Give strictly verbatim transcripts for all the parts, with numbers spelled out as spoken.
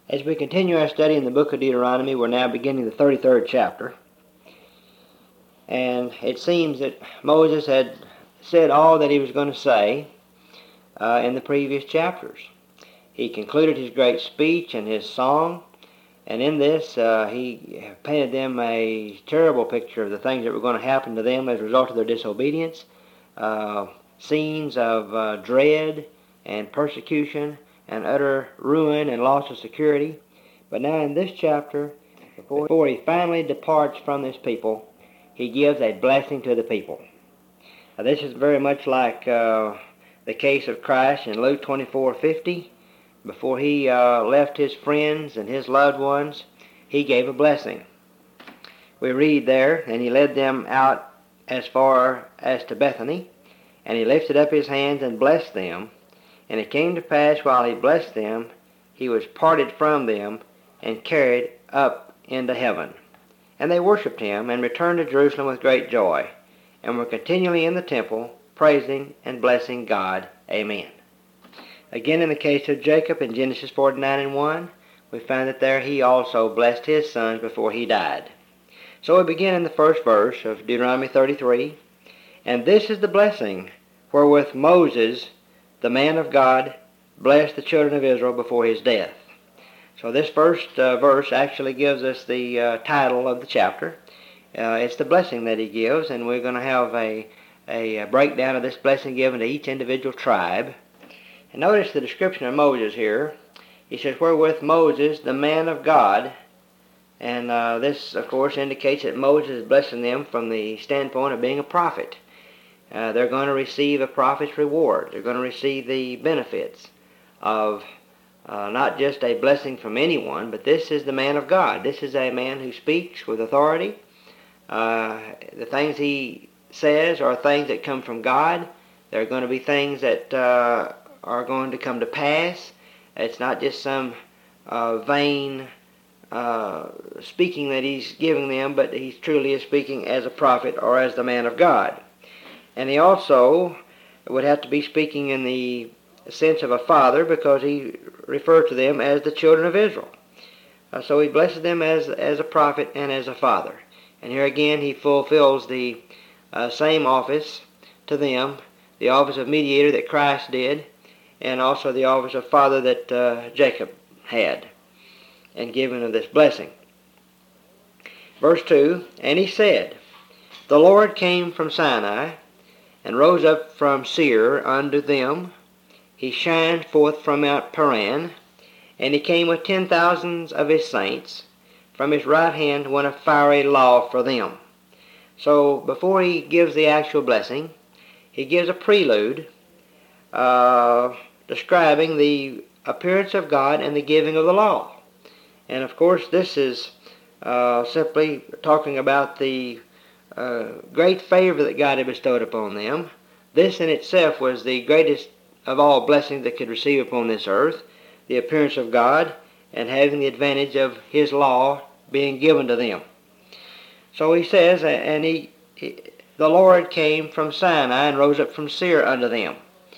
As we continue our study in the book of Deuteronomy, we're now beginning the thirty-third chapter. And it seems that Moses had said all that he was going to say uh, in the previous chapters. He concluded his great speech and his song, and in this uh, he painted them a terrible picture of the things that were going to happen to them as a result of their disobedience, uh, scenes of uh, dread and persecution and utter ruin and loss of security. But now in this chapter, before, before he finally departs from this people, he gives a blessing to the people. Now this is very much like uh, the case of Christ in Luke twenty-four fifty. Before he uh, left his friends and his loved ones, he gave a blessing. We read there, and he led them out as far as to Bethany, and he lifted up his hands and blessed them. And it came to pass, while he blessed them, he was parted from them and carried up into heaven. And they worshipped him and returned to Jerusalem with great joy, and were continually in the temple, praising and blessing God. Amen. Again, in the case of Jacob in Genesis forty-nine and one, we find that there he also blessed his sons before he died. So we begin in the first verse of Deuteronomy thirty-three. And this is the blessing wherewith Moses, the man of God, blessed the children of Israel before his death. So this first uh, verse actually gives us the uh, title of the chapter. Uh, it's the blessing that he gives, and we're going to have a, a breakdown of this blessing given to each individual tribe. And notice the description of Moses here. He says, wherewith Moses, the man of God, and uh, this, of course, indicates that Moses is blessing them from the standpoint of being a prophet. Uh, they're going to receive a prophet's reward. They're going to receive the benefits of uh, not just a blessing from anyone, but this is the man of God. This is a man who speaks with authority. Uh, the things he says are things that come from God. They're going to be things that uh, are going to come to pass. It's not just some uh, vain uh, speaking that he's giving them, but he truly is speaking as a prophet or as the man of God. And he also would have to be speaking in the sense of a father, because he referred to them as the children of Israel. Uh, so he blesses them as, as a prophet and as a father. And here again he fulfills the uh, same office to them, the office of mediator that Christ did, and also the office of father that uh, Jacob had, and given of this blessing. Verse two, and he said, the Lord came from Sinai, and rose up from Seir unto them. He shined forth from Mount Paran, and he came with ten thousands of his saints. From his right hand went a fiery law for them. So before he gives the actual blessing, he gives a prelude uh, describing the appearance of God and the giving of the law. And of course this is uh, simply talking about the Uh, great favor that God had bestowed upon them. This in itself was the greatest of all blessings they could receive upon this earth, the appearance of God and having the advantage of his law being given to them. So he says, and he, he the Lord came from Sinai and rose up from Seir unto them,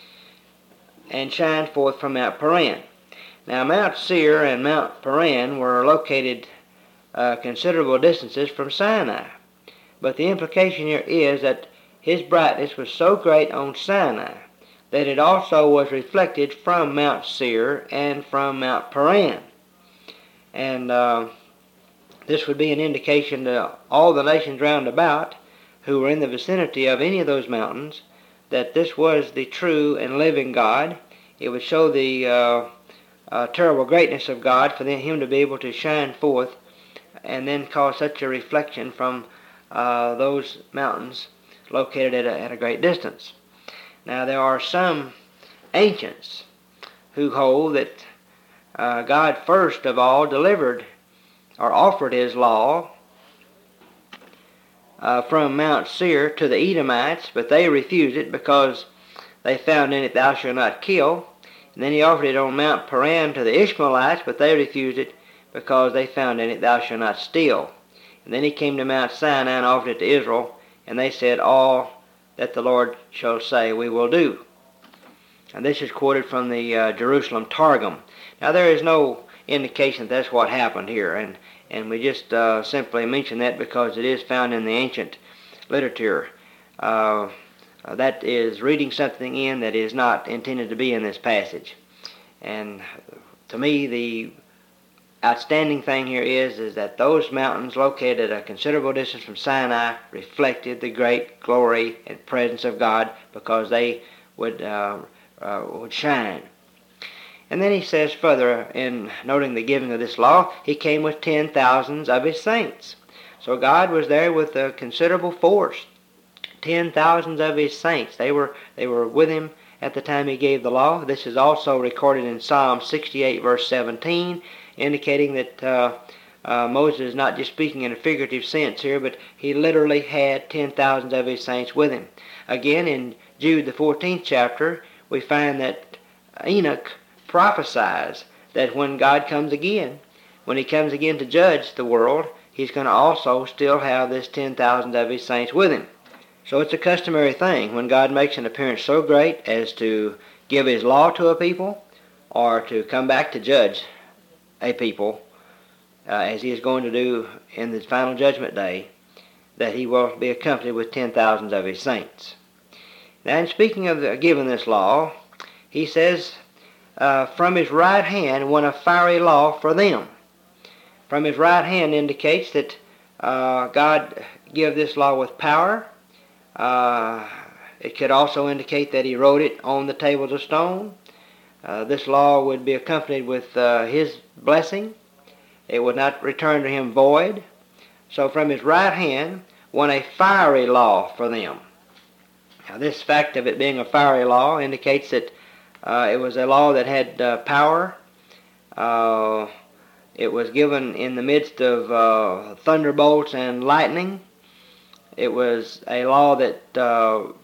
and shined forth from Mount Paran. Now Mount Seir and Mount Paran were located uh, considerable distances from Sinai. But the implication here is that his brightness was so great on Sinai that it also was reflected from Mount Seir and from Mount Paran. And uh, this would be an indication to all the nations round about who were in the vicinity of any of those mountains that this was the true and living God. It would show the uh, uh, terrible greatness of God for him to be able to shine forth and then cause such a reflection from Uh, those mountains located at a, at a great distance. Now there are some ancients who hold that uh, God first of all delivered or offered his law uh, from Mount Seir to the Edomites, but they refused it because they found in it thou shalt not kill. And then he offered it on Mount Paran to the Ishmaelites, but they refused it because they found in it thou shalt not steal. And then he came to Mount Sinai and offered it to Israel, and they said, all that the Lord shall say we will do. And this is quoted from the uh, Jerusalem Targum. Now there is no indication that that's what happened here. And, and we just uh, simply mention that because it is found in the ancient literature. Uh, that is reading something in that is not intended to be in this passage. And to me, the outstanding thing here is, is that those mountains located at a considerable distance from Sinai reflected the great glory and presence of God, because they would, uh, uh, would shine. And then he says further, in noting the giving of this law, he came with ten thousands of his saints. So God was there with a considerable force. Ten thousands of his saints. They were, they were with him at the time he gave the law. This is also recorded in Psalm sixty-eight, verse seventeen, indicating that uh, uh, Moses is not just speaking in a figurative sense here, but he literally had ten thousands of his saints with him. Again, in Jude, the fourteenth chapter, we find that Enoch prophesies that when God comes again, when he comes again to judge the world, he's going to also still have this ten thousand of his saints with him. So it's a customary thing when God makes an appearance so great as to give his law to a people, or to come back to judge a people, uh, as he is going to do in the final judgment day, that he will be accompanied with ten thousands of his saints. Now, in speaking of the, giving this law, he says, uh, from his right hand went a fiery law for them. From his right hand indicates that uh, God gave this law with power. Uh, it could also indicate that he wrote it on the tables of stone. Uh, this law would be accompanied with uh, his blessing. It would not return to him void. So from his right hand went a fiery law for them. Now, this fact of it being a fiery law indicates that uh, it was a law that had uh, power. Uh, it was given in the midst of uh, thunderbolts and lightning. It was a law that uh,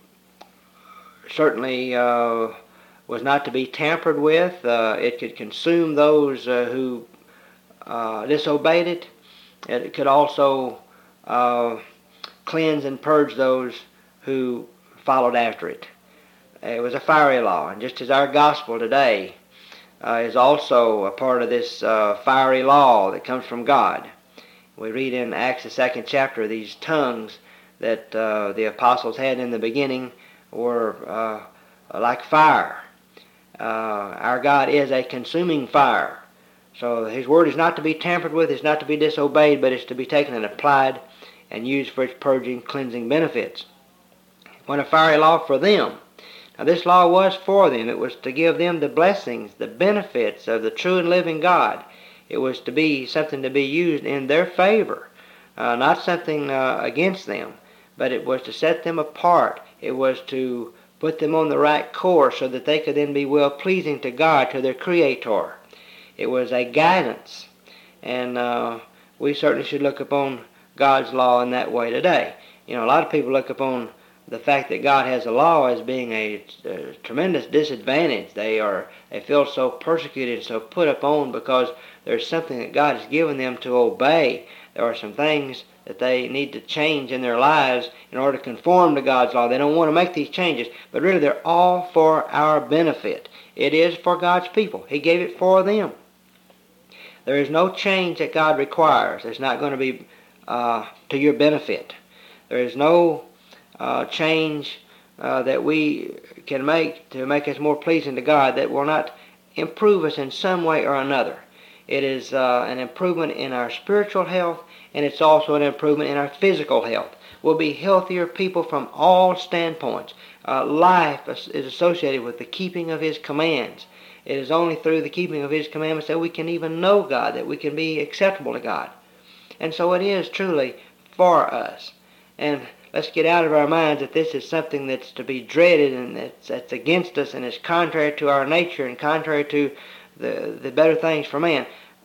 certainly uh, was not to be tampered with. Uh, it could consume those uh, who uh, disobeyed it. It could also uh, cleanse and purge those who followed after it. It was a fiery law, and just as our gospel today uh, is also a part of this uh, fiery law that comes from God. We read in Acts, the second chapter, these tongues that uh, the apostles had in the beginning were uh, like fire. Uh, our God is a consuming fire. So his word is not to be tampered with, it's not to be disobeyed, but it's to be taken and applied and used for its purging, cleansing benefits. When a fiery law for them. Now this law was for them. It was to give them the blessings, the benefits of the true and living God. It was to be something to be used in their favor, uh, not something uh, against them. But it was to set them apart. It was to put them on the right course so that they could then be well-pleasing to God, to their Creator. It was a guidance. And uh, we certainly should look upon God's law in that way today. You know, a lot of people look upon the fact that God has a law as being a, a tremendous disadvantage. They are they feel so persecuted, so put upon because there's something that God has given them to obey. There are some things that they need to change in their lives in order to conform to God's law. They don't want to make these changes, but really they're all for our benefit. It is for God's people. He gave it for them. There is no change that God requires that's not going to be uh, to your benefit. There is no uh, change uh, that we can make to make us more pleasing to God that will not improve us in some way or another. It is uh, an improvement in our spiritual health, and it's also an improvement in our physical health. We'll be healthier people from all standpoints. Uh, life is associated with the keeping of His commands. It is only through the keeping of His commandments that we can even know God, that we can be acceptable to God. And so it is truly for us. And let's get out of our minds that this is something that's to be dreaded and that's, that's against us and is contrary to our nature and contrary to the, the better things for man.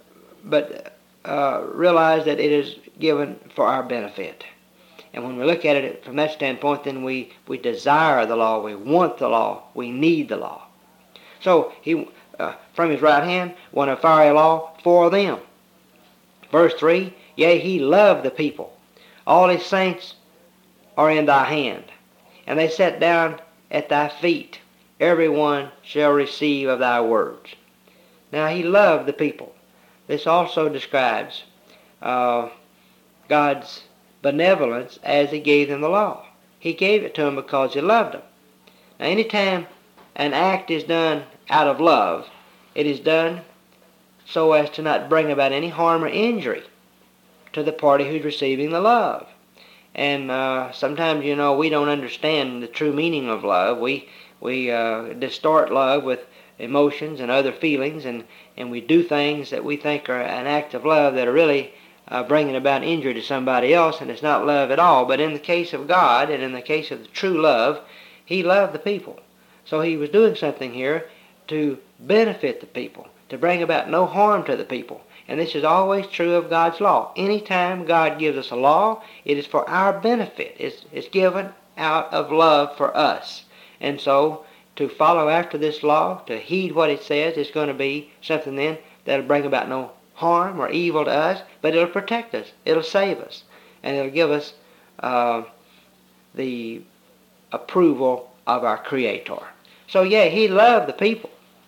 But uh, realize that it is given for our benefit. And when we look at it from that standpoint, then we, we desire the law, we want the law, we need the law. So he, uh, from his right hand, won a fiery law for them. Verse three, yea, he loved the people. All his saints are in thy hand, and they sat down at thy feet. Every one shall receive of thy words. Now he loved the people. this also describes uh, God's benevolence as He gave them the law. He gave it to them because He loved them. Now, anytime an act is done out of love, it is done so as to not bring about any harm or injury to the party who's receiving the love. And uh, sometimes, you know, we don't understand the true meaning of love. We we uh, distort love with emotions and other feelings, and, and we do things that we think are an act of love that are really uh, bringing about injury to somebody else, and it's not love at all. But in the case of God, and in the case of the true love, He loved the people. So He was doing something here to benefit the people, to bring about no harm to the people. And this is always true of God's law. Anytime God gives us a law, it is for our benefit. It's, it's given out of love for us. And so, to follow after this law, to heed what it says, is going to be something then that'll bring about no harm or evil to us, but it'll protect us. It'll save us. And it'll give us uh, the approval of our Creator. So, yeah, He loved the people.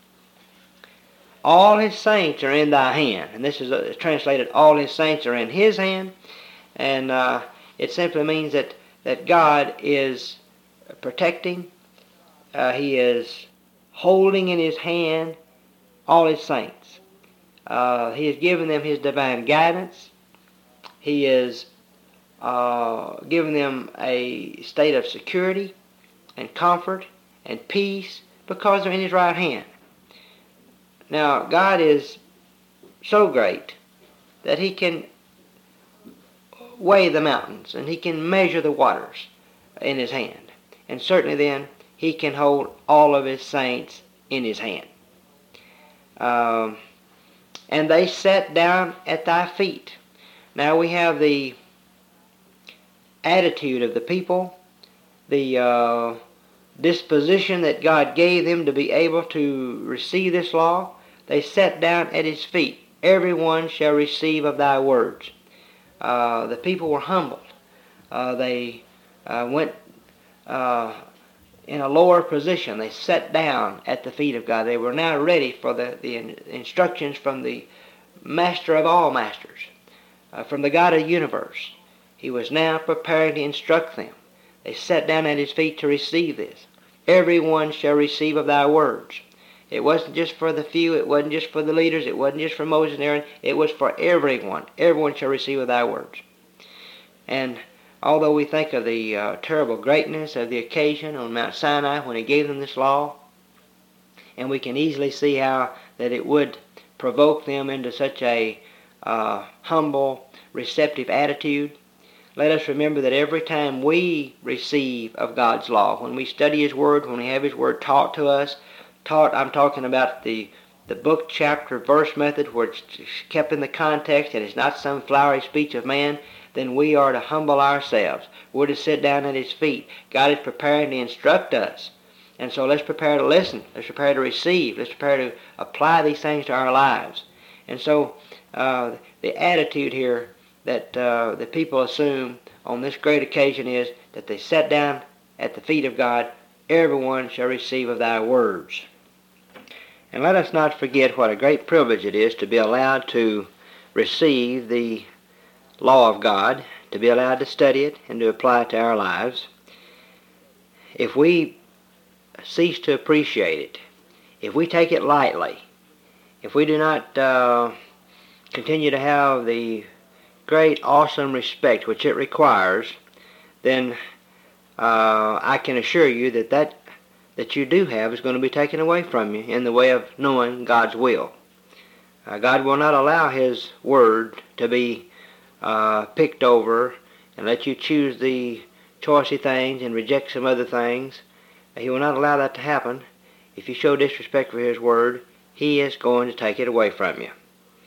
All His saints are in thy hand. And this is uh, translated, all His saints are in His hand. And uh, it simply means that, that God is protecting. Uh, he is holding in His hand all His saints. Uh, he has given them His divine guidance. He is uh, giving them a state of security and comfort and peace because they're in His right hand. Now, God is so great that He can weigh the mountains and He can measure the waters in His hand. And certainly then, He can hold all of His saints in His hand. Um, and they sat down at thy feet. Now we have the attitude of the people, the uh, disposition that God gave them to be able to receive this law. They sat down at His feet. Everyone shall receive of thy words. Uh, the people were humbled. Uh, they uh, went uh, in a lower position. They sat down at the feet of God. They were now ready for the, the instructions from the Master of all masters, uh, from the God of the universe. He was now preparing to instruct them. They sat down at His feet to receive this. Everyone shall receive of thy words. It wasn't just for the few. It wasn't just for the leaders. It wasn't just for Moses and Aaron. It was for everyone. Everyone shall receive of thy words. And although we think of the uh, terrible greatness of the occasion on Mount Sinai when He gave them this law, and we can easily see how that it would provoke them into such a uh, humble, receptive attitude, let us remember that every time we receive of God's law, when we study His Word, when we have His Word taught to us, taught, I'm talking about the, the book, chapter, verse method where it's kept in the context and it's not some flowery speech of man, then we are to humble ourselves. We're to sit down at His feet. God is preparing to instruct us. And so let's prepare to listen. Let's prepare to receive. Let's prepare to apply these things to our lives. And so uh, the attitude here that uh, the people assume on this great occasion is that they sat down at the feet of God. Everyone shall receive of thy words. And let us not forget what a great privilege it is to be allowed to receive the law of God, to be allowed to study it and to apply it to our lives. If we cease to appreciate it, if we take it lightly, if we do not uh, continue to have the great, awesome respect which it requires, then uh, I can assure you that that that you do have is going to be taken away from you in the way of knowing God's will. Uh, God will not allow His Word to be uh, picked over and let you choose the choicey things and reject some other things. He will not allow that to happen. If you show disrespect for His Word, He is going to take it away from you.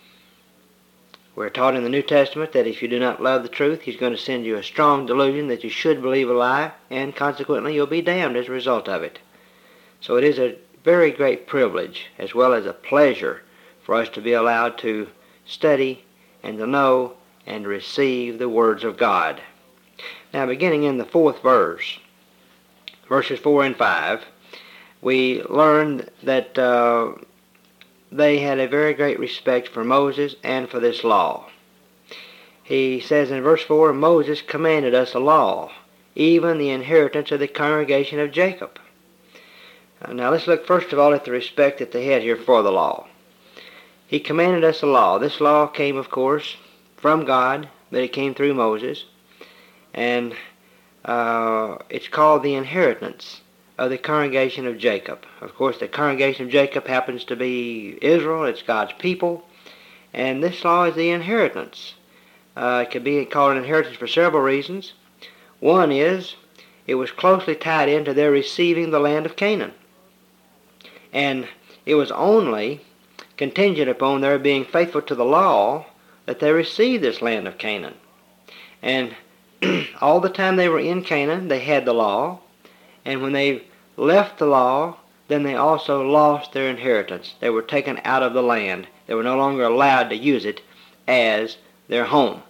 We're taught in the New Testament that if you do not love the truth, He's going to send you a strong delusion that you should believe a lie, and consequently you'll be damned as a result of it. So it is a very great privilege as well as a pleasure for us to be allowed to study and to know and receive the words of God. Now, beginning in the fourth verse, verses four and five, we learn that uh, they had a very great respect for Moses and for this law. He says in verse four, Moses commanded us a law, even the inheritance of the congregation of Jacob. Now let's look first of all at the respect that they had here for the law. He commanded us a law. This law came, of course, from God, but it came through Moses. And uh, it's called the inheritance of the congregation of Jacob. Of course, the congregation of Jacob happens to be Israel. It's God's people. And this law is the inheritance. Uh, it could be called an inheritance for several reasons. One is it was closely tied into their receiving the land of Canaan. And it was only contingent upon their being faithful to the law that they received this land of Canaan. And all the time they were in Canaan, they had the law. And when they left the law, then they also lost their inheritance. They were taken out of the land. They were no longer allowed to use it as their home.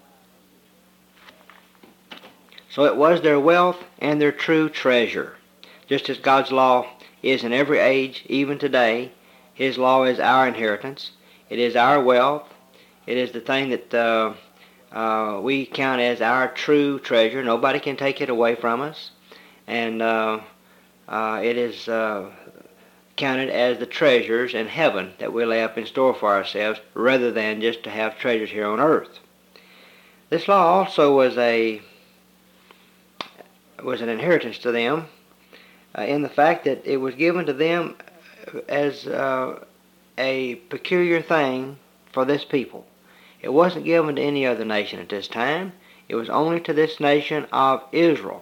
So it was their wealth and their true treasure. Just as God's law is in every age, even today, His law is our inheritance. It is our wealth. It is the thing that uh, uh, we count as our true treasure. Nobody can take it away from us. And uh, uh, it is uh, counted as the treasures in heaven that we lay up in store for ourselves, rather than just to have treasures here on earth. This law also was a was an inheritance to them uh, in the fact that it was given to them as uh, a peculiar thing for this people. It wasn't given to any other nation at this time. It was only to this nation of Israel.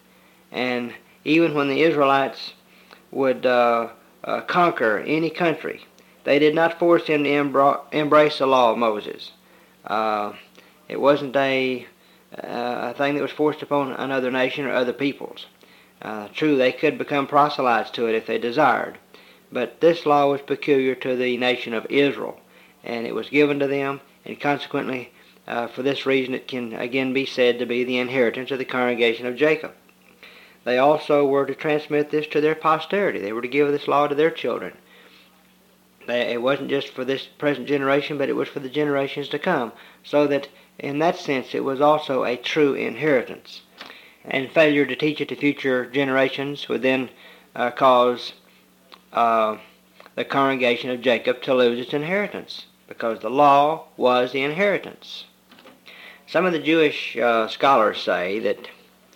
And even when the Israelites would uh, uh, conquer any country, they did not force them to embra- embrace the law of Moses. Uh, it wasn't a, uh, a thing that was forced upon another nation or other peoples. Uh, true, they could become proselytes to it if they desired, but this law was peculiar to the nation of Israel, and it was given to them, and consequently, uh, for this reason, it can again be said to be the inheritance of the congregation of Jacob. They also were to transmit this to their posterity. They were to give this law to their children. They, it wasn't just for this present generation, but it was for the generations to come, so that in that sense it was also a true inheritance. And failure to teach it to future generations would then uh, cause uh, the congregation of Jacob to lose its inheritance, because the law was the inheritance. Some of the Jewish uh, scholars say that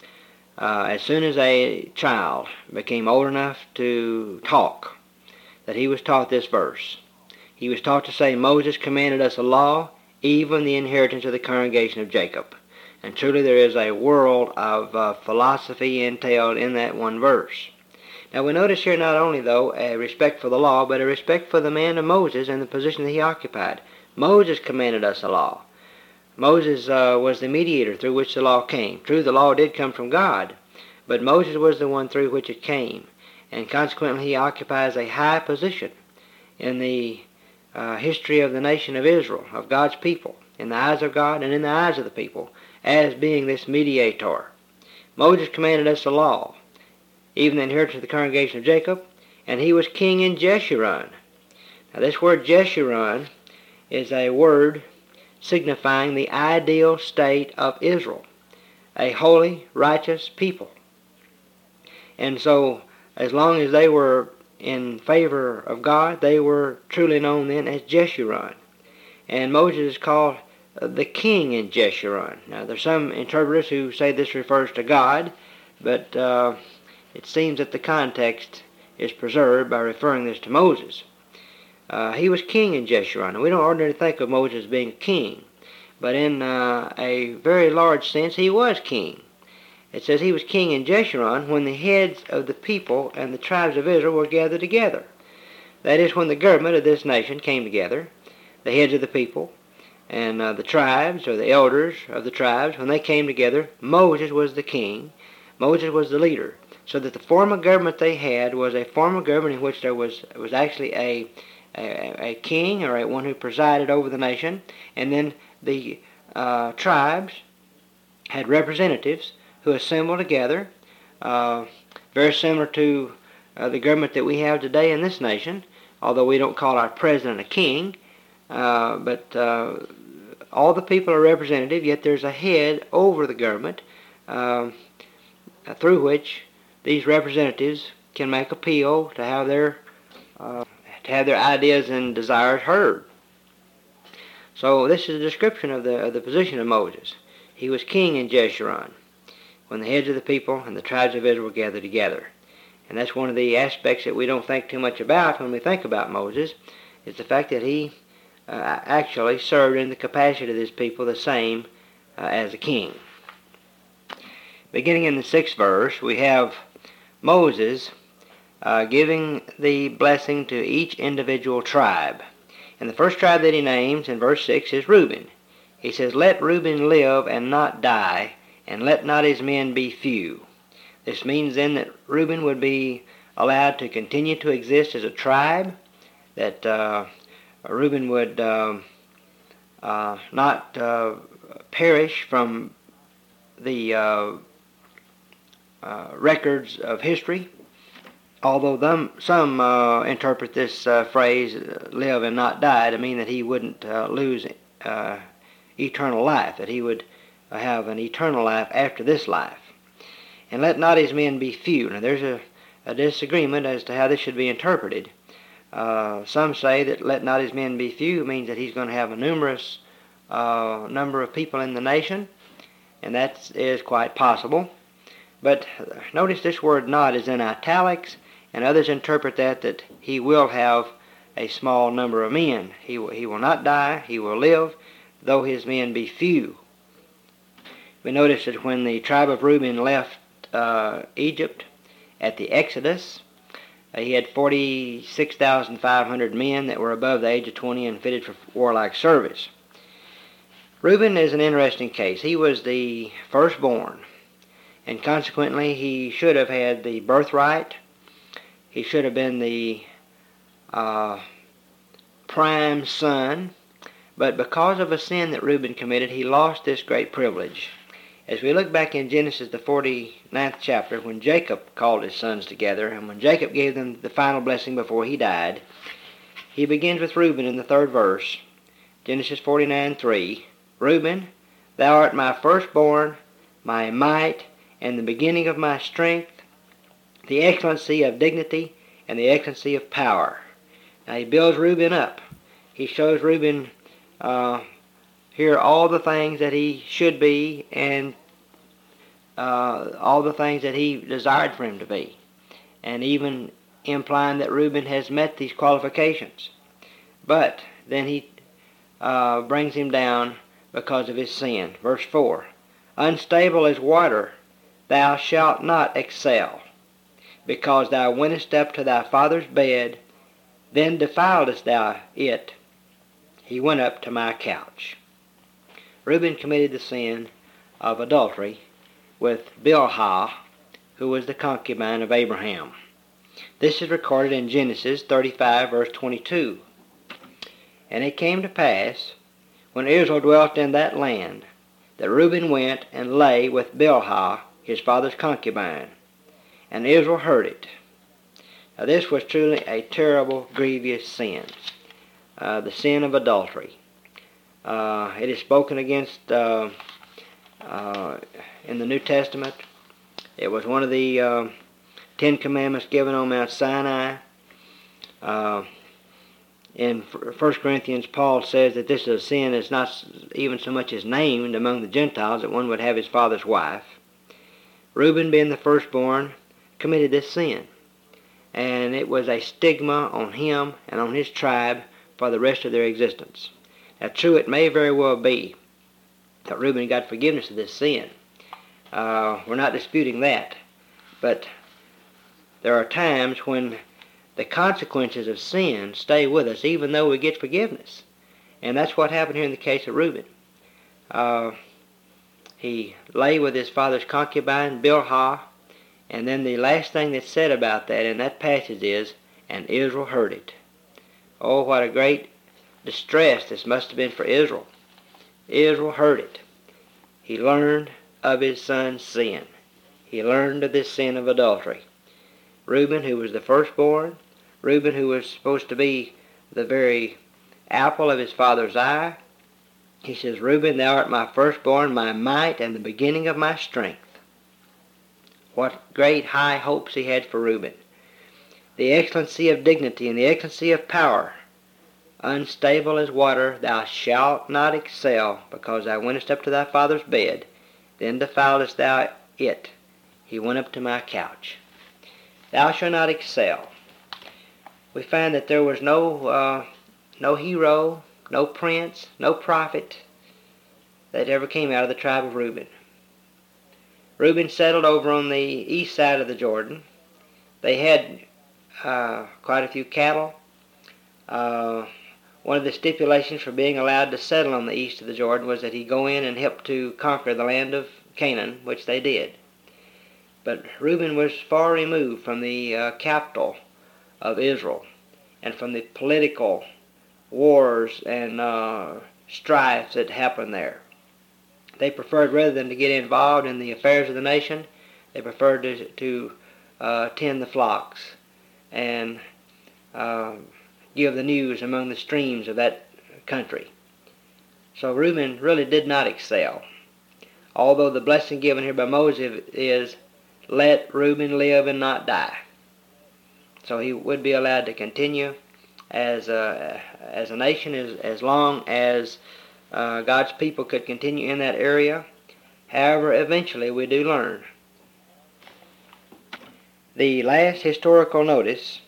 uh, as soon as a child became old enough to talk, that he was taught this verse. He was taught to say, Moses commanded us a law, even the inheritance of the congregation of Jacob. And truly there is a world of uh, philosophy entailed in that one verse. Now we notice here not only, though, a respect for the law, but a respect for the man of Moses and the position that he occupied. Moses commanded us a law. Moses uh, was the mediator through which the law came. True, the law did come from God, but Moses was the one through which it came. And consequently he occupies a high position in the uh, history of the nation of Israel, of God's people, in the eyes of God and in the eyes of the people, as being this mediator. Moses commanded us the law, even the inheritance of the congregation of Jacob, and he was king in Jeshurun. Now this word Jeshurun is a word signifying the ideal state of Israel, a holy, righteous people. And so, as long as they were in favor of God, they were truly known then as Jeshurun. And Moses is called the king in Jeshurun. Now, there's some interpreters who say this refers to God, but uh, it seems that the context is preserved by referring this to Moses. Uh, he was king in Jeshurun. And we don't ordinarily think of Moses being a king, but in uh, a very large sense, he was king. It says he was king in Jeshurun when the heads of the people and the tribes of Israel were gathered together. That is, when the government of this nation came together, the heads of the people and uh, the tribes, or the elders of the tribes, when they came together, Moses was the king, Moses was the leader, so that the form of government they had was a form of government in which there was was actually a, a, a king, or a one who presided over the nation, and then the uh, tribes had representatives who assembled together, uh, very similar to uh, the government that we have today in this nation, although we don't call our president a king, uh, but uh, all the people are representative, yet there's a head over the government uh, through which these representatives can make appeal to have their uh, to have their ideas and desires heard. So this is a description of the of the position of Moses. He was king in Jeshurun when the heads of the people and the tribes of Israel gathered together. And that's one of the aspects that we don't think too much about when we think about Moses, is the fact that he uh, actually served in the capacity of his people the same uh, as a king. Beginning in the sixth verse, we have Moses uh, giving the blessing to each individual tribe. And the first tribe that he names in verse six is Reuben. He says, "Let Reuben live and not die, and let not his men be few." This means then that Reuben would be allowed to continue to exist as a tribe, that uh, Reuben would uh, uh, not uh, perish from the uh, uh, records of history, although them, some uh, interpret this uh, phrase, live and not die, to mean that he wouldn't uh, lose uh, eternal life, that he would have an eternal life after this life. And let not his men be few. Now there's a, a disagreement as to how this should be interpreted. Uh, some say that let not his men be few means that he's going to have a numerous uh, number of people in the nation, and that is quite possible. But notice this word not is in italics, and others interpret that that he will have a small number of men. He will, he will not die, he will live, though his men be few. We notice that when the tribe of Reuben left uh, Egypt at the Exodus, uh, he had forty-six thousand five hundred men that were above the age of twenty and fitted for warlike service. Reuben is an interesting case. He was the firstborn, and consequently he should have had the birthright. He should have been the uh, prime son, but because of a sin that Reuben committed, he lost this great privilege. As we look back in Genesis, the forty-ninth chapter, when Jacob called his sons together, and when Jacob gave them the final blessing before he died, he begins with Reuben in the third verse, Genesis forty-nine three. "Reuben, thou art my firstborn, my might, and the beginning of my strength, the excellency of dignity, and the excellency of power." Now he builds Reuben up. He shows Reuben uh, here all the things that he should be, and uh, all the things that he desired for him to be, and even implying that Reuben has met these qualifications. But then he uh, brings him down because of his sin. Verse four, "Unstable as water, thou shalt not excel, because thou wentest up to thy father's bed, then defiledst thou it. He went up to my couch." Reuben committed the sin of adultery with Bilhah, who was the concubine of Abraham. This is recorded in Genesis thirty-five, verse twenty-two. "And it came to pass, when Israel dwelt in that land, that Reuben went and lay with Bilhah, his father's concubine, and Israel heard it." Now this was truly a terrible, grievous sin, uh, the sin of adultery. Uh, it is spoken against uh, uh, in the New Testament. It was one of the uh, Ten Commandments given on Mount Sinai. Uh, in First Corinthians, Paul says that this is a sin that's not even so much as named among the Gentiles, that one would have his father's wife. Reuben, being the firstborn, committed this sin, and it was a stigma on him and on his tribe for the rest of their existence. Now, true, it may very well be that Reuben got forgiveness of this sin. Uh, we're not disputing that. But there are times when the consequences of sin stay with us, even though we get forgiveness. And that's what happened here in the case of Reuben. Uh, he lay with his father's concubine, Bilhah, and then the last thing that's said about that in that passage is, "And Israel heard it." Oh, what a great distress this must have been for Israel. Israel heard it. He learned of his son's sin. He learned of this sin of adultery. Reuben, who was the firstborn, Reuben, who was supposed to be the very apple of his father's eye, he says, Reuben, thou art my firstborn, my might, and the beginning of my strength. What great high hopes he had for Reuben. The excellency of dignity and the excellency of power. Unstable as water, thou shalt not excel, because thou wentest up to thy father's bed. Then defiledst thou it. He went up to my couch. Thou shalt not excel. We find that there was no, uh, no hero, no prince, no prophet that ever came out of the tribe of Reuben. Reuben settled over on the east side of the Jordan. They had uh, quite a few cattle. Uh, one of the stipulations for being allowed to settle on the east of the Jordan was that he go in and help to conquer the land of Canaan, which they did. But Reuben was far removed from the uh, capital of Israel and from the political wars and uh, strifes that happened there. They preferred, rather than to get involved in the affairs of the nation, they preferred to, to uh, tend the flocks and uh, give the news among the streams of that country. So Reuben really did not excel. Although the blessing given here by Moses is, let Reuben live and not die. So he would be allowed to continue as a, as a nation as, as long as uh, God's people could continue in that area. However, eventually we do learn. The last historical notice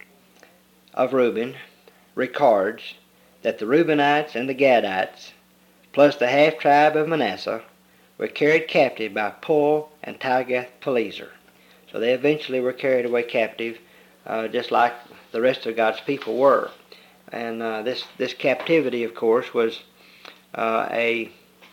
of Reuben records that the Reubenites and the Gadites, plus the half-tribe of Manasseh, were carried captive by Pul and Tiglath-Pileser. So they eventually were carried away captive, uh, just like the rest of God's people were. And uh, this, this captivity, of course, was uh, a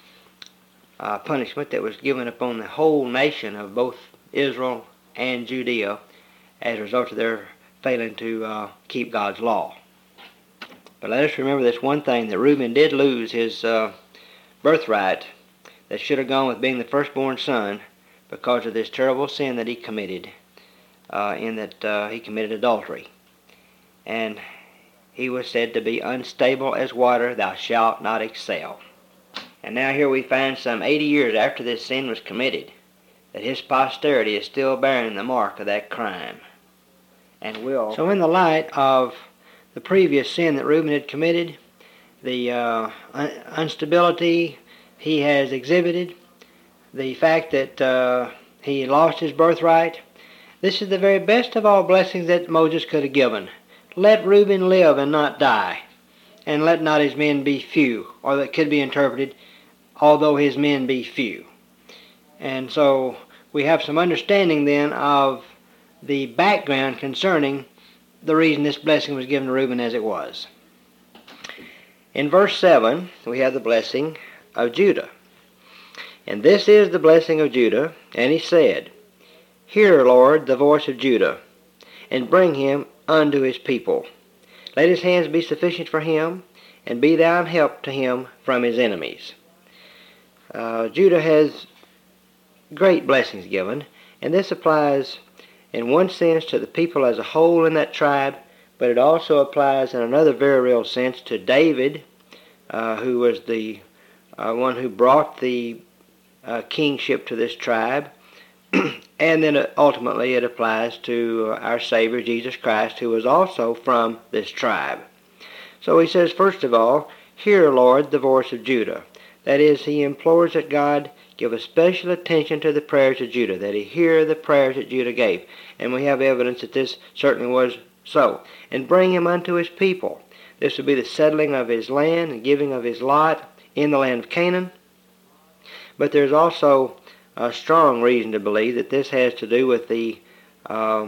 uh, punishment that was given upon the whole nation of both Israel and Judea as a result of their failing to uh, keep God's law. But let us remember this one thing, that Reuben did lose his uh, birthright that should have gone with being the firstborn son because of this terrible sin that he committed, uh, in that uh, he committed adultery. And he was said to be unstable as water, thou shalt not excel. And now here we find some eighty years after this sin was committed, that his posterity is still bearing the mark of that crime. And will. So in the light of the previous sin that Reuben had committed, the uh, un- instability he has exhibited, the fact that uh, he lost his birthright, this is the very best of all blessings that Moses could have given. Let Reuben live and not die, and let not his men be few, or that could be interpreted, although his men be few. And so we have some understanding then of the background concerning the reason this blessing was given to Reuben as it was. In verse seven, we have the blessing of Judah. And this is the blessing of Judah, and he said, Hear, Lord, the voice of Judah, and bring him unto his people. Let his hands be sufficient for him, and be thou an help to him from his enemies. Uh, Judah has great blessings given, and this applies in one sense to the people as a whole in that tribe, but it also applies in another very real sense to David, uh, who was the uh, one who brought the uh, kingship to this tribe. And then ultimately it applies to our Savior Jesus Christ, who was also from this tribe. So he says, first of all, Hear, Lord, the voice of Judah. That is, he implores that God give a special attention to the prayers of Judah, that he hear the prayers that Judah gave. And we have evidence that this certainly was so. And bring him unto his people. This would be the settling of his land and giving of his lot in the land of Canaan. But there's also a strong reason to believe that this has to do with the uh,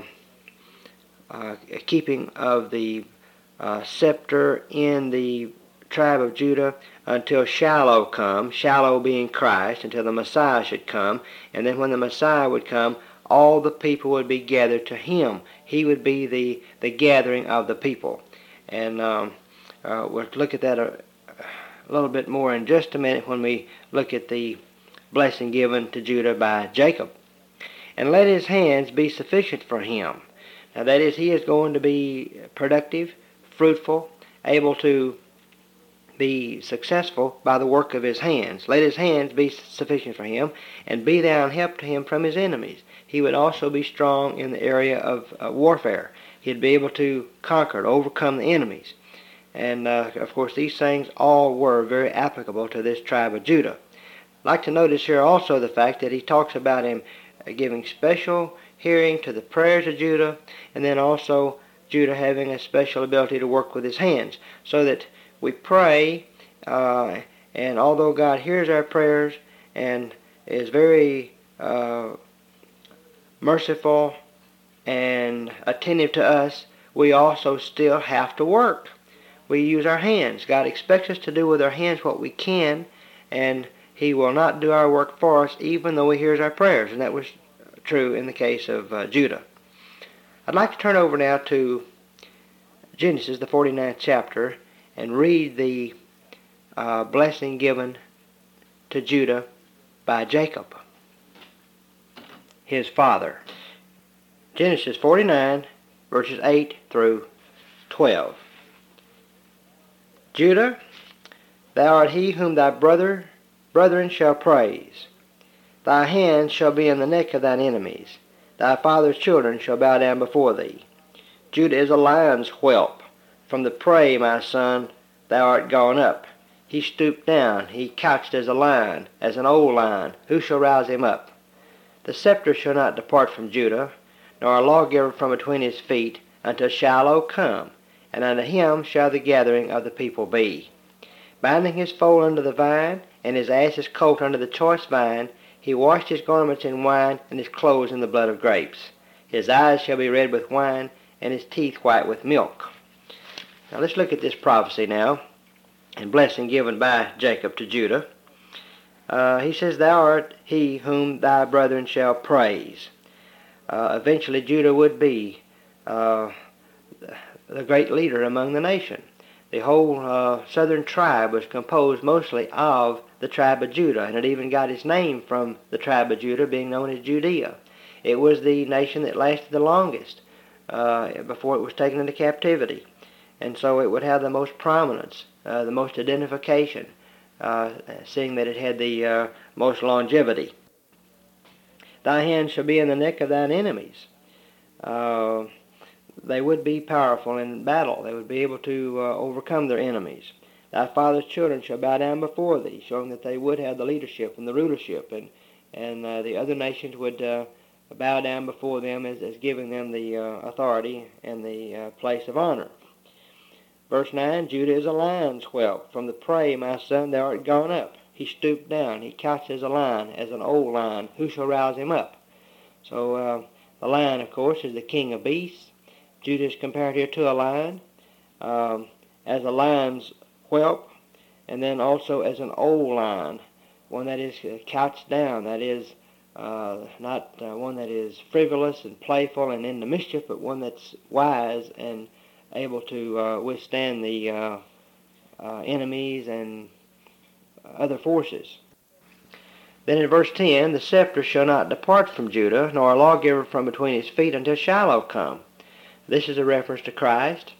uh, keeping of the uh, scepter in the tribe of Judah until Shiloh come, Shiloh being Christ, until the Messiah should come. And then when the Messiah would come, all the people would be gathered to him. He would be the, the gathering of the people. And um, uh, we'll look at that a, a little bit more in just a minute when we look at the blessing given to Judah by Jacob. And let his hands be sufficient for him. Now that is, he is going to be productive, fruitful, able to be successful by the work of his hands. Let his hands be sufficient for him, and be thou an help to him from his enemies. He would also be strong in the area of uh, warfare. He'd be able to conquer, to overcome the enemies. And uh, of course these things all were very applicable to this tribe of Judah. I'd like to notice here also the fact that he talks about him giving special hearing to the prayers of Judah, and then also Judah having a special ability to work with his hands, so that we pray, uh, and although God hears our prayers and is very uh, merciful and attentive to us, we also still have to work. We use our hands. God expects us to do with our hands what we can, and he will not do our work for us even though he hears our prayers, and that was true in the case of uh, Judah. I'd like to turn over now to Genesis, the forty-ninth chapter, and read the uh, blessing given to Judah by Jacob, his father. Genesis forty-nine, verses eight through twelve. Judah, thou art he whom thy brother, brethren shall praise. Thy hand shall be in the neck of thine enemies. Thy father's children shall bow down before thee. Judah is a lion's whelp. From the prey, my son, thou art gone up. He stooped down. He couched as a lion, as an old lion. Who shall rouse him up? The scepter shall not depart from Judah, nor a lawgiver from between his feet, until Shiloh come, and unto him shall the gathering of the people be. Binding his foal under the vine, and his ass's colt under the choice vine, he washed his garments in wine, and his clothes in the blood of grapes. His eyes shall be red with wine, and his teeth white with milk. Now let's look at this prophecy now, and blessing given by Jacob to Judah. Uh, he says, thou art he whom thy brethren shall praise. Uh, eventually Judah would be uh, the great leader among the nation. The whole uh, southern tribe was composed mostly of the tribe of Judah, and it even got its name from the tribe of Judah, being known as Judea. It was the nation that lasted the longest uh, before it was taken into captivity, and so it would have the most prominence, uh, the most identification, uh, seeing that it had the uh, most longevity. Thy hand shall be in the neck of thine enemies. Uh, they would be powerful in battle. They would be able to uh, overcome their enemies. Thy father's children shall bow down before thee, showing that they would have the leadership and the rulership, and and uh, the other nations would uh, bow down before them as, as giving them the uh, authority and the uh, place of honor. Verse nine, Judah is a lion's whelp. From the prey, my son, thou art gone up. He stooped down. He couched as a lion, as an old lion. Who shall rouse him up? So uh, the lion, of course, is the king of beasts. Judah is compared here to a lion, um, as a lion's whelp, and then also as an old lion, one that is couched down, that is uh, not uh, one that is frivolous and playful and into mischief, but one that's wise and able to uh, withstand the uh, uh, enemies and other forces. Then in verse ten, the scepter shall not depart from Judah, nor a lawgiver from between his feet until Shiloh come. This is a reference to Christ.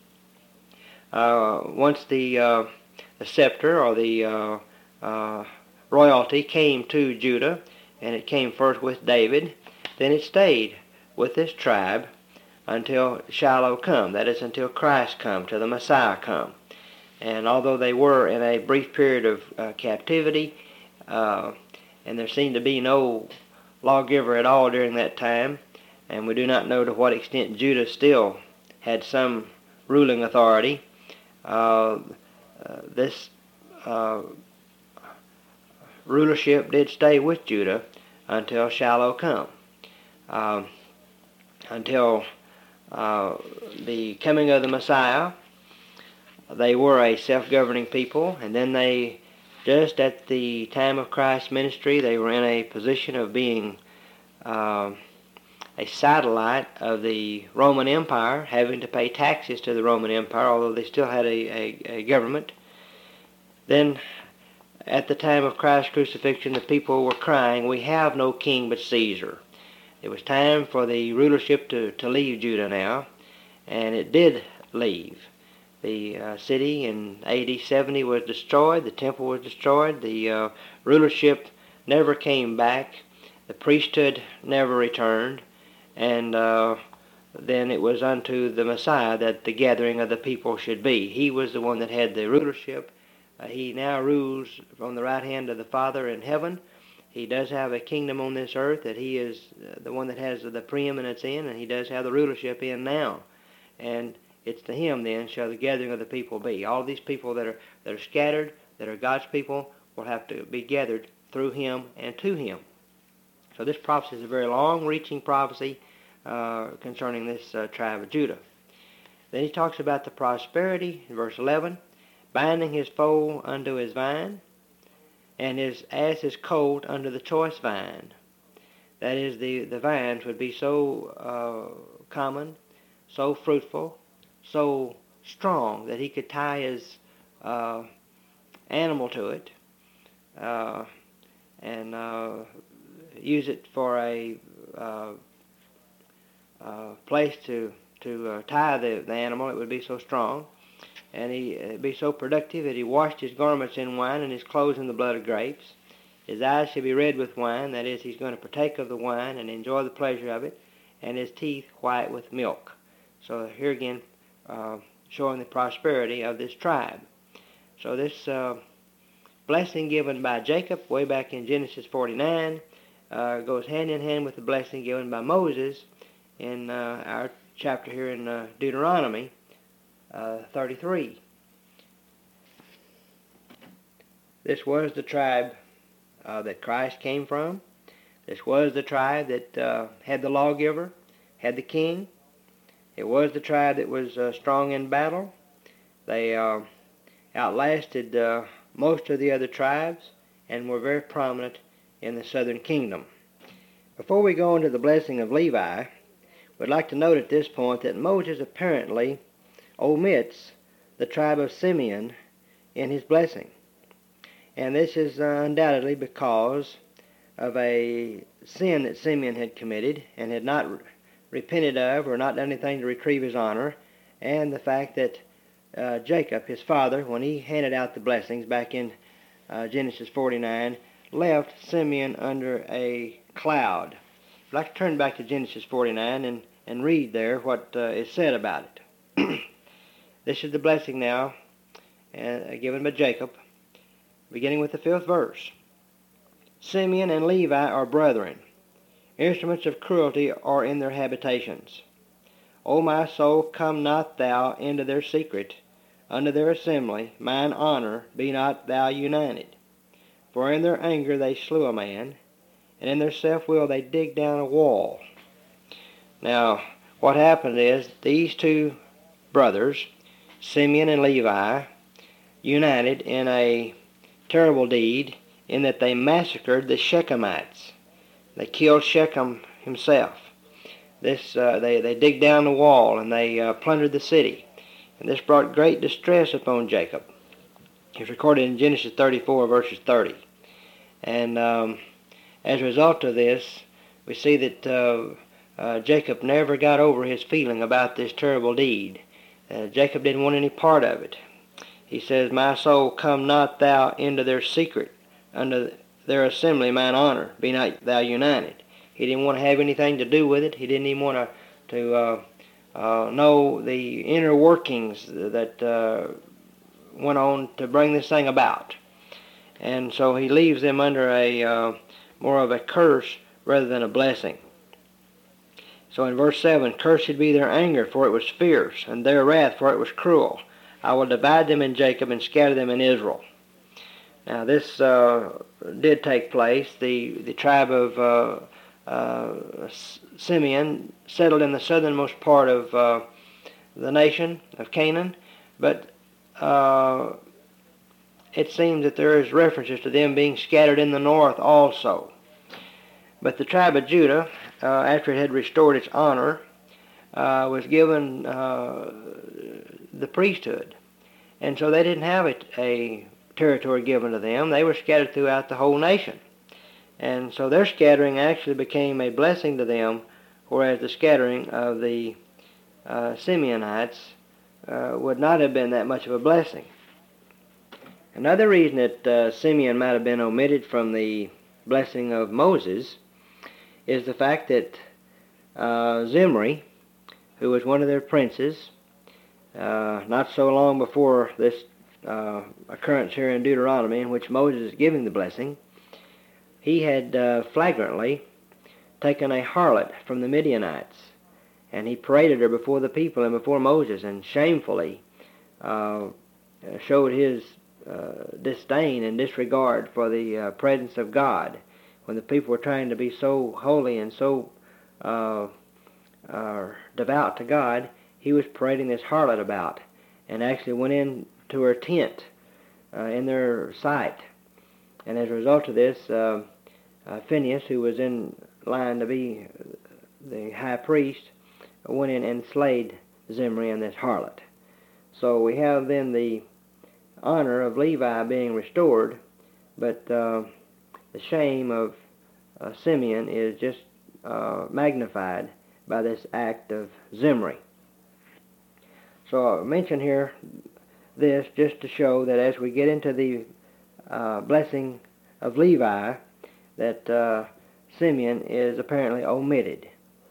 Uh, once the, uh, the scepter or the uh, uh, royalty came to Judah, and it came first with David, then it stayed with this tribe until Shiloh come. That is, until Christ come, till the Messiah come. And although they were in a brief period of uh, captivity, uh, and there seemed to be no lawgiver at all during that time, and we do not know to what extent Judah still had some ruling authority, uh, uh, this uh, rulership did stay with Judah until Shiloh come. Um, until uh, the coming of the Messiah, they were a self-governing people, and then they, just at the time of Christ's ministry, they were in a position of being uh, a satellite of the Roman Empire, having to pay taxes to the Roman Empire, although they still had a, a, a government. Then, at the time of Christ's crucifixion, the people were crying, we have no king but Caesar. It was time for the rulership to, to leave Judah now, and it did leave. The uh, city in A D seventy was destroyed, the temple was destroyed, the uh, rulership never came back, the priesthood never returned, and uh, then it was unto the Messiah that the gathering of the people should be. He was the one that had the rulership. Uh, he now rules on the right hand of the Father in heaven. He does have a kingdom on this earth that he is the one that has the preeminence in, and he does have the rulership in now. And it's to him then shall the gathering of the people be. All these people that are that are scattered, that are God's people, will have to be gathered through him and to him. So this prophecy is a very long-reaching prophecy uh, concerning this uh, tribe of Judah. Then he talks about the prosperity in verse eleven, binding his foal unto his vine, and his ass his colt under the choice vine. That is, the, the vines would be so uh, common, so fruitful, so strong that he could tie his uh, animal to it uh, and uh, use it for a uh, uh, place to, to uh, tie the, the animal. It would be so strong. And he uh, be so productive that he washed his garments in wine and his clothes in the blood of grapes. His eyes shall be red with wine, that is, he's going to partake of the wine and enjoy the pleasure of it, and his teeth white with milk. So here again, uh, showing the prosperity of this tribe. So this uh, blessing given by Jacob way back in Genesis forty-nine uh, goes hand in hand with the blessing given by Moses in uh, our chapter here in uh, Deuteronomy Uh, thirty-three. This was the tribe uh, that Christ came from. This was the tribe that uh, had the lawgiver, had the king. It was the tribe that was uh, strong in battle. They uh, outlasted uh, most of the other tribes and were very prominent in the southern kingdom. Before we go into the blessing of Levi, we'd like to note at this point that Moses apparently omits the tribe of Simeon in his blessing. And this is uh, undoubtedly because of a sin that Simeon had committed and had not re- repented of or not done anything to retrieve his honor, and the fact that uh, Jacob, his father, when he handed out the blessings back in uh, Genesis forty-nine, left Simeon under a cloud. I'd like to turn back to Genesis forty-nine and, and read there what uh, is said about it. This is the blessing now uh, given by Jacob, beginning with the fifth verse. Simeon and Levi are brethren. Instruments of cruelty are in their habitations. O my soul, come not thou into their secret, unto their assembly, mine honor, be not thou united. For in their anger they slew a man, and in their self-will they dig down a wall. Now, what happened is these two brothers, Simeon and Levi, united in a terrible deed in that they massacred the Shechemites. They killed Shechem himself. This uh, they, they digged down the wall and they uh, plundered the city. And this brought great distress upon Jacob. It's recorded in Genesis thirty-four, verses thirty. And um, as a result of this, we see that uh, uh, Jacob never got over his feeling about this terrible deed. Uh, Jacob didn't want any part of it. He says, my soul, come not thou into their secret, unto their assembly mine honor, be not thou united. He didn't want to have anything to do with it. He didn't even want to, to uh, uh, know the inner workings that uh, went on to bring this thing about. And so he leaves them under a uh, more of a curse rather than a blessing. So in verse seven, cursed be their anger, for it was fierce, and their wrath, for it was cruel. I will divide them in Jacob and scatter them in Israel. Now this uh, did take place. The, the tribe of uh, uh, Simeon settled in the southernmost part of uh, the nation of Canaan, but uh, it seems that there is references to them being scattered in the north also. But the tribe of Judah, uh, after it had restored its honor, uh, was given uh, the priesthood. And so they didn't have a, a territory given to them. They were scattered throughout the whole nation. And so their scattering actually became a blessing to them, whereas the scattering of the uh, Simeonites uh, would not have been that much of a blessing. Another reason that uh, Simeon might have been omitted from the blessing of Moses is the fact that uh, Zimri, who was one of their princes, uh, not so long before this uh, occurrence here in Deuteronomy in which Moses is giving the blessing, he had uh, flagrantly taken a harlot from the Midianites, and he paraded her before the people and before Moses, and shamefully uh, showed his uh, disdain and disregard for the uh, presence of God. When the people were trying to be so holy and so uh, uh, devout to God, he was parading this harlot about, and actually went into her tent uh, in their sight. And as a result of this, uh, uh, Phinehas, who was in line to be the high priest, went in and slayed Zimri and this harlot. So we have then the honor of Levi being restored, but uh, the shame of uh, Simeon is just uh, magnified by this act of Zimri. So I mention here this just to show that as we get into the uh, blessing of Levi, that uh, Simeon is apparently omitted.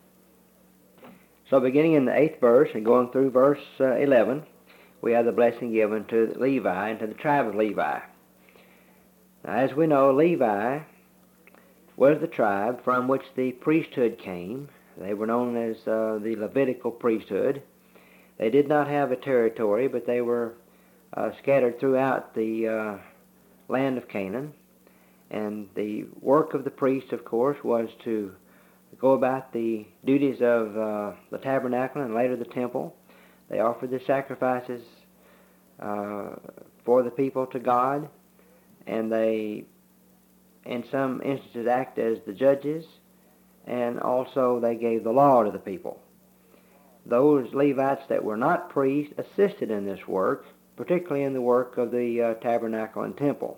So beginning in the eighth verse and going through verse uh, eleven, we have the blessing given to Levi and to the tribe of Levi. Now, as we know, Levi was the tribe from which the priesthood came. They were known as uh, the Levitical priesthood. They did not have a territory, but they were uh, scattered throughout the uh, land of Canaan. And the work of the priest, of course, was to go about the duties of uh, the tabernacle and later the temple. They offered the sacrifices uh, for the people to God, and they, in some instances, act as the judges, and also they gave the law to the people. Those Levites that were not priests assisted in this work, particularly in the work of the uh, tabernacle and temple.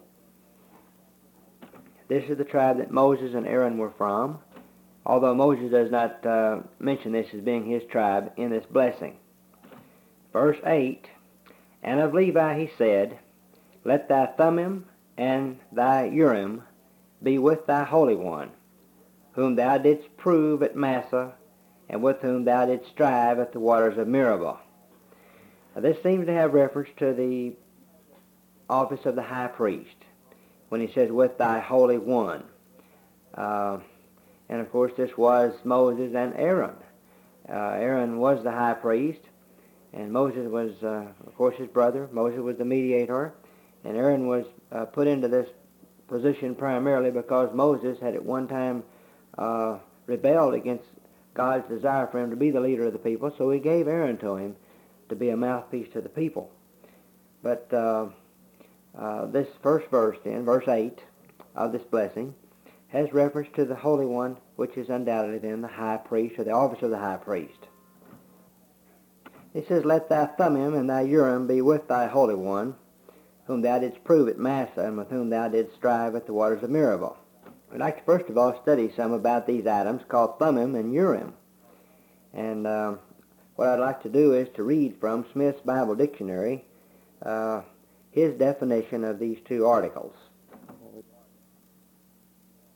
This is the tribe that Moses and Aaron were from, although Moses does not uh, mention this as being his tribe in this blessing. Verse eight, and of Levi he said, let thy Thummim and thy Urim be with thy Holy One, whom thou didst prove at Massah, and with whom thou didst strive at the waters of Meribah. Now, this seems to have reference to the office of the high priest, when he says, with thy Holy One. Uh, and of course this was Moses and Aaron. Uh, Aaron was the high priest, and Moses was, uh, of course, his brother. Moses was the mediator, and Aaron was uh, put into this position primarily because Moses had at one time uh, rebelled against God's desire for him to be the leader of the people, so he gave Aaron to him to be a mouthpiece to the people. But uh, uh, this first verse then, verse eight of this blessing, has reference to the Holy One, which is undoubtedly then the high priest, or the office of the high priest. It says, let thy Thummim and thy Urim be with thy Holy One, whom thou didst prove at Massah, and with whom thou didst strive at the waters of Meribah. We'd like to first of all study some about these items called Thummim and Urim. And uh, what I'd like to do is to read from Smith's Bible Dictionary uh, his definition of these two articles.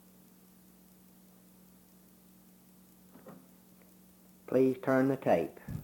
Please turn the tape.